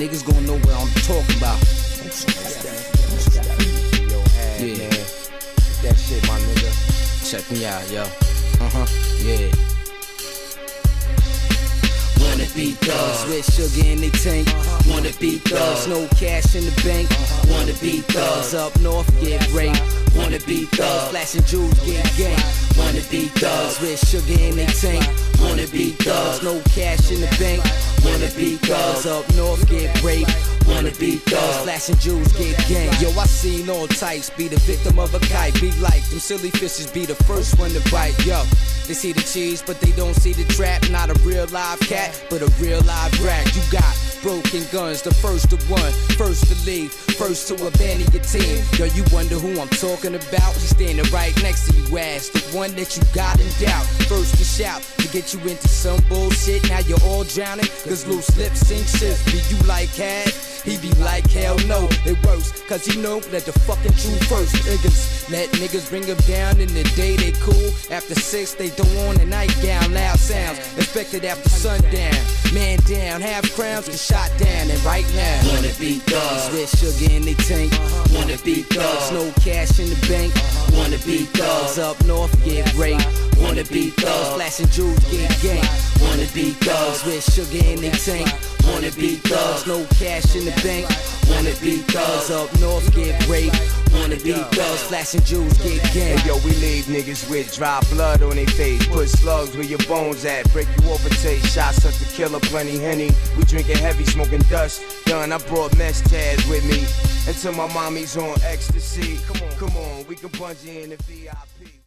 niggas gon' know what I'm talking about. Yo, man. That shit, my nigga. Check me out, yo. Yeah. Wanna be thugs with sugar in they tank. Wanna be thugs, no cash in the bank. Wanna be thugs up north, get raped. Wanna be thugs, flashing jewels, get gang. Wanna be thugs with sugar in they tank. Wanna be thugs, no cash in the bank. Wanna be thugs up north, get raped. Wanna be thugs, flashing jewels, get gang. Yo, I seen all types be the victim of a kite. Be like them silly fishes, be the first one to bite. Yo, they see the cheese, but they don't see the trap. Not a real live cat, but a real live rat. You got broken guns, the first to run, first to leave, first to abandon your team. Yo, you wonder who I'm talking about? He's standing right next to you, ass, the one that you got in doubt. First to shout, to get you into some bullshit. Now you're all drowning, cause loose lips sink ships. Be you like Had? He be like, hell no, it works, cause he know that the fucking truth first. Niggas, let niggas bring them down in the day they cool. After 6, they throw on a nightgown, loud sounds, expected after sundown. Man down, half crowns get shot down, and right now wanna be thugs with sugar in they tank. Wanna be thugs, no cash in the bank. Wanna be thugs up north, get raped. Wanna be thugs, flashing jewels, get gang. Wanna be thugs with sugar in they tank. Wanna be thugs, no cash in the bank. Wanna be thugs up north, get raped. Wanna be thugs, flashing jewels, get gang. Hey, yo, we leave niggas with dry blood on their face. Put slugs where your bones at, break you over, take shots at the killer, plenty Henny. We drinking heavy, smoking dust. Done, I brought mesh tabs with me. Until my mommy's on ecstasy. Come on, we can bungee in the VIP.